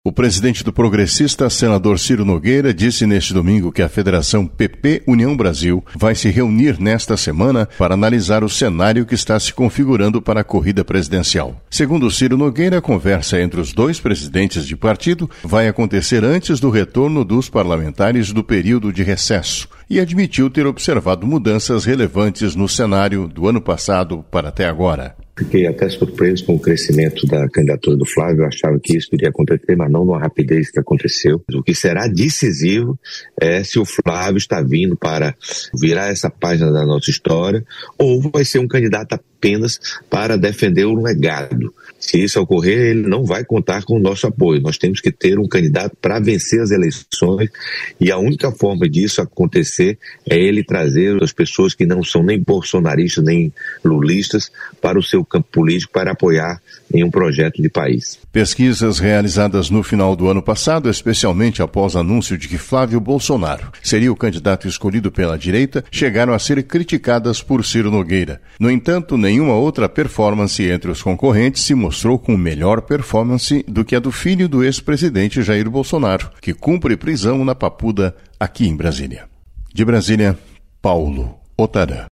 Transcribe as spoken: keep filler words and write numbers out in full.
O presidente do Progressista, senador Ciro Nogueira, disse neste domingo que a Federação P P União Brasil vai se reunir nesta semana para analisar o cenário que está se configurando para a corrida presidencial. Segundo Ciro Nogueira, a conversa entre os dois presidentes de partido vai acontecer antes do retorno dos parlamentares do período de recesso e admitiu ter observado mudanças relevantes no cenário do ano passado para até agora. Fiquei até surpreso com o crescimento da candidatura do Flávio. Eu achava que isso iria acontecer, mas não numa rapidez que aconteceu. O que será decisivo é se o Flávio está vindo para virar essa página da nossa história ou vai ser um candidato apenas para defender o legado. Se isso ocorrer, ele não vai contar com o nosso apoio. Nós temos que ter um candidato para vencer as eleições e a única forma disso acontecer é ele trazer as pessoas que não são nem bolsonaristas nem lulistas para o seu campo político para apoiar em um projeto de país. Pesquisas realizadas no final do ano passado, especialmente após o anúncio de que Flávio Bolsonaro seria o candidato escolhido pela direita, chegaram a ser criticadas por Ciro Nogueira. No entanto, nenhuma outra performance entre os concorrentes se mostrou com melhor performance do que a do filho do ex-presidente Jair Bolsonaro, que cumpre prisão na Papuda, aqui em Brasília. De Brasília, Paulo Otarã.